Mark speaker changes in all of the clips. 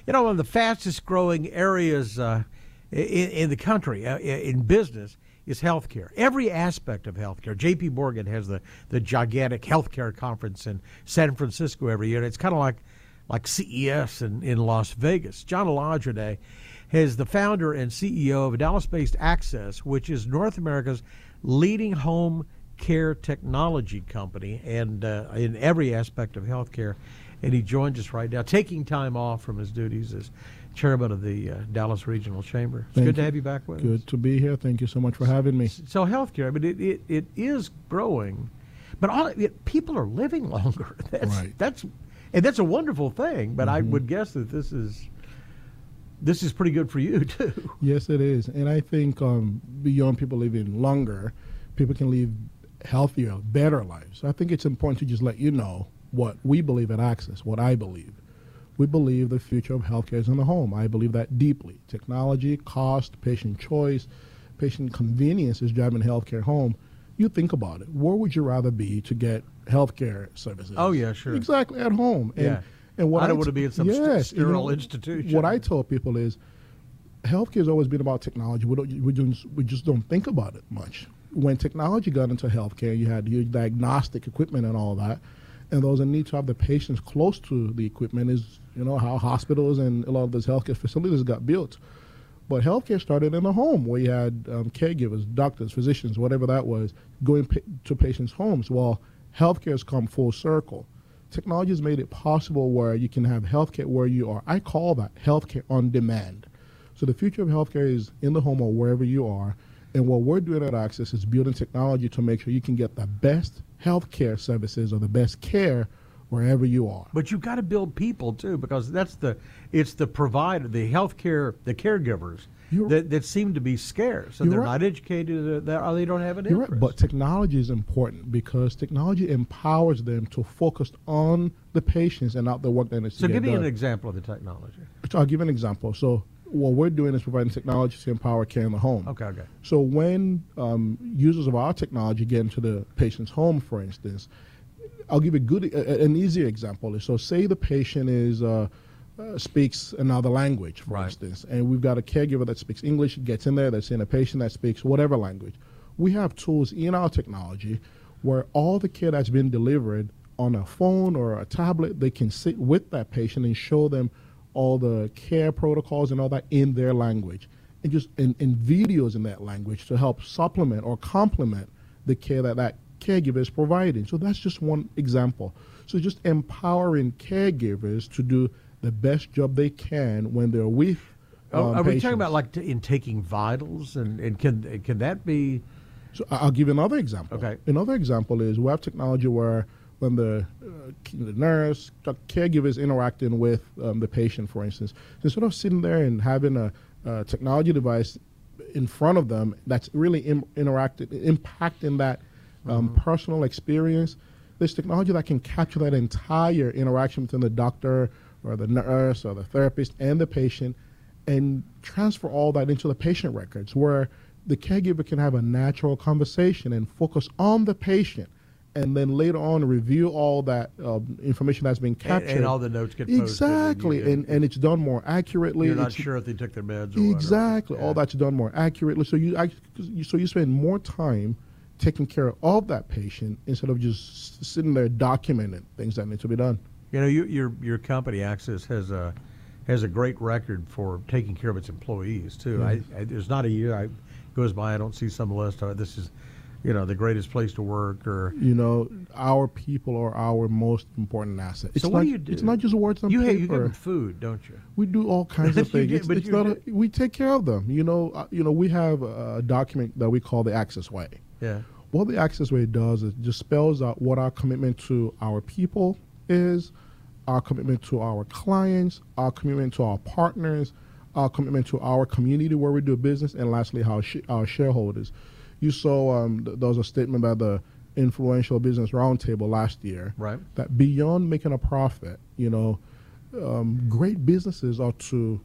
Speaker 1: One of the fastest growing areas in the country in business is healthcare. Every aspect of healthcare. J.P. Morgan has the gigantic healthcare conference in San Francisco every year. And it's kind of like CES in Las Vegas. John Alondra is the founder and CEO of Dallas-based Access, which is North America's leading home care technology company, and in every aspect of healthcare. And he joins us right now, taking time off from his duties as chairman of the Dallas Regional Chamber. It's good to have you back with us.
Speaker 2: Good to be here. Thank you so much for having me.
Speaker 1: So healthcare, I mean, it is growing, but people are living longer. That's a wonderful thing. But I would guess that this is pretty good for you too.
Speaker 2: Yes, it is. And I think beyond people living longer, people can live healthier, better lives. I think it's important to just let you know what we believe at Access, what I believe. We believe the future of healthcare is in the home. I believe that deeply. Technology, cost, patient choice, patient convenience is driving healthcare home. You think about it. Where would you rather be to get healthcare services?
Speaker 1: Oh, yeah, sure.
Speaker 2: Exactly, at home.
Speaker 1: And what I don't want to be in some sterile institution.
Speaker 2: What I tell people is healthcare has always been about technology. We just don't think about it much. When technology got into healthcare, you had your diagnostic equipment and all that. And there was a need to have the patients close to the equipment is, how hospitals and a lot of those healthcare facilities got built. But healthcare started in the home where you had caregivers, doctors, physicians, whatever that was, going to patients' homes. Well, healthcare has come full circle. Technology has made it possible where you can have healthcare where you are. I call that healthcare on demand. So the future of healthcare is in the home or wherever you are. And what we're doing at Access is building technology to make sure you can get the best healthcare services or the best care wherever you are.
Speaker 1: But you've got to build people too, because it's the provider, the healthcare, the caregivers that seem to be scarce, and they're not educated, or they don't have an interest.
Speaker 2: Right. But technology is important because technology empowers them to focus on the patients and not the work that needs to get done.
Speaker 1: So give me an example of the technology.
Speaker 2: I'll give you an example. So what we're doing is providing technology to empower care in the home.
Speaker 1: Okay.
Speaker 2: So when users of our technology get into the patient's home, for instance, I'll give an easier example. So say the patient speaks another language, for instance, and we've got a caregiver that speaks English, gets in there, that's in a patient that speaks whatever language. We have tools in our technology where all the care that's been delivered on a phone or a tablet, they can sit with that patient and show them all the care protocols and all that in their language, and just in videos in that language to help supplement or complement the care that caregiver is providing. So that's just one example. So just empowering caregivers to do the best job they can when they're with
Speaker 1: are
Speaker 2: patients.
Speaker 1: We talking about like in taking vitals, and can that be?
Speaker 2: So I'll give you another example.
Speaker 1: Okay.
Speaker 2: Another example is we have technology where when the nurse, the caregiver is interacting with the patient, for instance, instead of sitting there and having a technology device in front of them that's really impacting that personal experience, there's technology that can capture that entire interaction between the doctor or the nurse or the therapist and the patient and transfer all that into the patient records where the caregiver can have a natural conversation and focus on the patient, and then later on review all that information that's been captured.
Speaker 1: And all the notes get posted.
Speaker 2: Exactly, and it's done more accurately.
Speaker 1: You're not sure if they took their meds or
Speaker 2: exactly.
Speaker 1: whatever.
Speaker 2: All that's done more accurately. So you spend more time taking care of that patient instead of just sitting there documenting things that need to be done.
Speaker 1: Your company Access has a great record for taking care of its employees too.
Speaker 2: Mm-hmm.
Speaker 1: There's not a year goes by I don't see some list of this is the greatest place to work, or
Speaker 2: our people are our most important asset.
Speaker 1: So what do you do?
Speaker 2: It's not just words on paper.
Speaker 1: You give them food, don't you?
Speaker 2: We do all kinds of things. We take care of them. We have a document that we call the Access Way.
Speaker 1: Yeah.
Speaker 2: What the Access Way does is just spells out what our commitment to our people is, our commitment to our clients, our commitment to our partners, our commitment to our community where we do business, and lastly, our shareholders. You saw there was a statement by the Influential Business Roundtable last year,
Speaker 1: right,
Speaker 2: that beyond making a profit, great businesses are to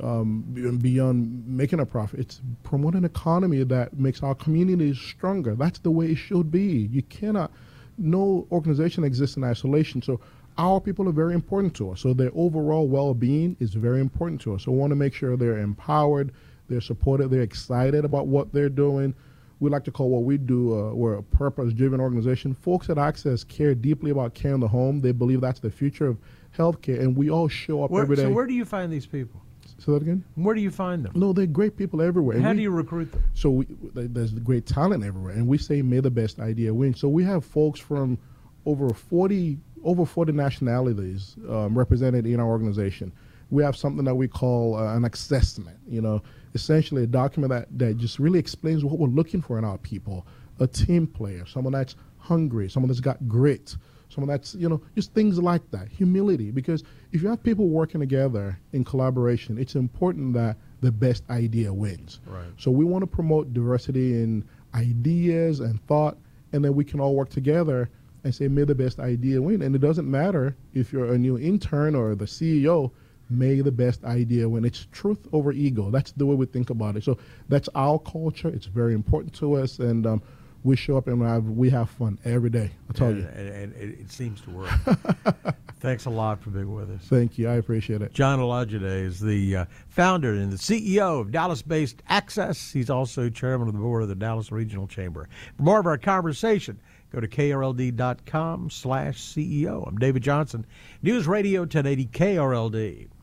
Speaker 2: beyond making a profit. It's promote an economy that makes our communities stronger. That's the way it should be. You cannot. No organization exists in isolation. So our people are very important to us. So their overall well-being is very important to us. So we want to make sure they're empowered, they're supported, they're excited about what they're doing. We like to call what we do, we're a purpose-driven organization. Folks at Access care deeply about care in the home. They believe that's the future of healthcare, and we all show up every day.
Speaker 1: So where do you find these people?
Speaker 2: Say that again?
Speaker 1: Where do you find them?
Speaker 2: No, they're great people everywhere.
Speaker 1: How do you recruit them?
Speaker 2: So there's great talent everywhere, and we say may the best idea win. So we have folks from over 40 nationalities represented in our organization. We have something that we call an assessment, essentially a document that just really explains what we're looking for in our people. A team player, someone that's hungry, someone that's got grit, someone that's, just things like that. Humility, because if you have people working together in collaboration, it's important that the best idea wins.
Speaker 1: Right.
Speaker 2: So we want to promote diversity in ideas and thought, and then we can all work together and say, may the best idea win. And it doesn't matter if you're a new intern or the CEO, may the best idea win. It's truth over ego. That's the way we think about it. So that's our culture. It's very important to us, and we show up and we have fun every day. I tell you.
Speaker 1: And it seems to work. Thanks a lot for being with us.
Speaker 2: Thank you. I appreciate it.
Speaker 1: John Olajide is the founder and the CEO of Dallas-based Access. He's also chairman of the board of the Dallas Regional Chamber. For more of our conversation, go to krld.com/CEO. I'm David Johnson, News Radio 1080 KRLD.